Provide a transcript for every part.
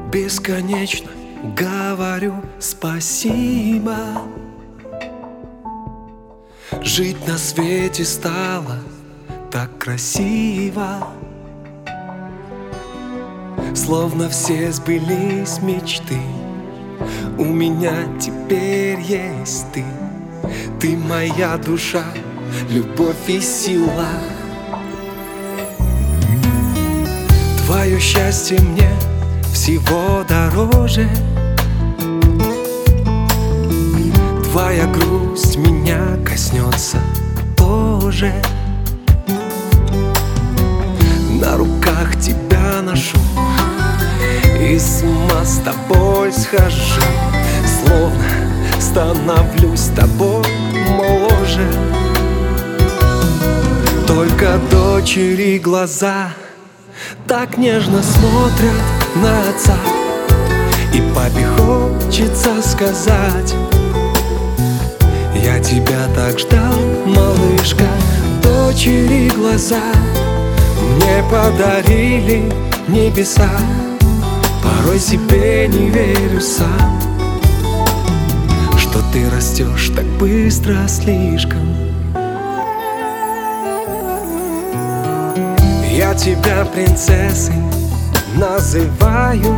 Бесконечно говорю спасибо. Жить на свете стало так красиво, словно все сбылись мечты. У меня теперь есть ты. Ты моя душа, любовь и сила. Твое счастье мне всего дороже. Твоя грусть меня коснется тоже. На руках тебя ношу и с ума с тобой схожу, словно становлюсь с тобой моложе. Только дочери глаза так нежно смотрят на отца, и папе хочется сказать: я тебя так ждал, малышка. Дочери глаза мне подарили небеса. Порой себе не верю сам, что ты растешь так быстро слишком. Я тебя принцессой называю,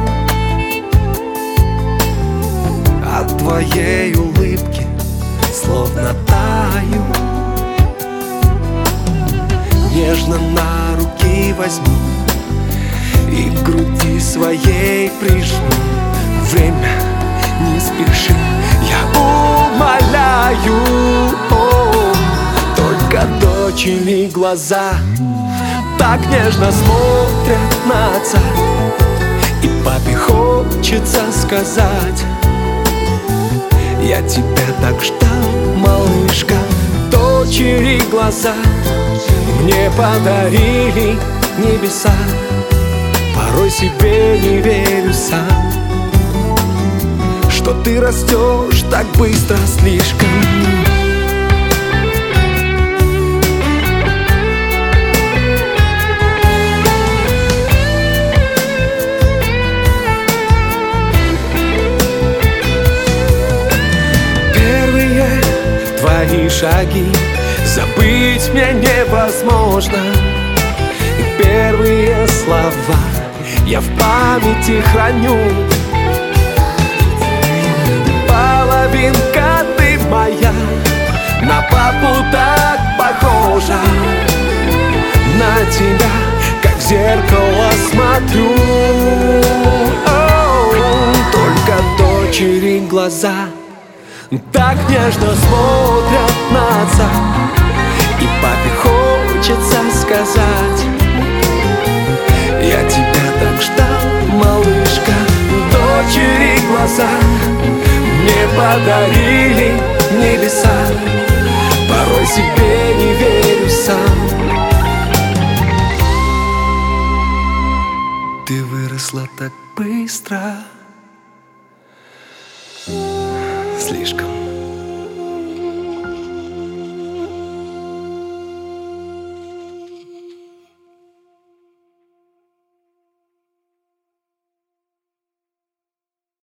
от твоей улыбки словно таю. Нежно на руки возьму и к груди своей прижму. Время не спеши, я умоляю. Только дочери глаза так нежно смотрят на отца, и папе хочется сказать: я тебя так ждал, малышка. Дочери глаза мне подарили небеса. Порой себе не верю сам, что ты растешь так быстро слишком. Первые твои шаги забыть мне невозможно, и первые слова я в памяти храню. Половинка ты моя, на папу так похожа. На тебя, как в зеркало, смотрю. Только дочери глаза так нежно смотрят на отца, и папе хочется сказать: я тебя так ждал, малышка. Дочери глаза мне подарили небеса. Порой себе не верю сам. Ты выросла так быстро слишком.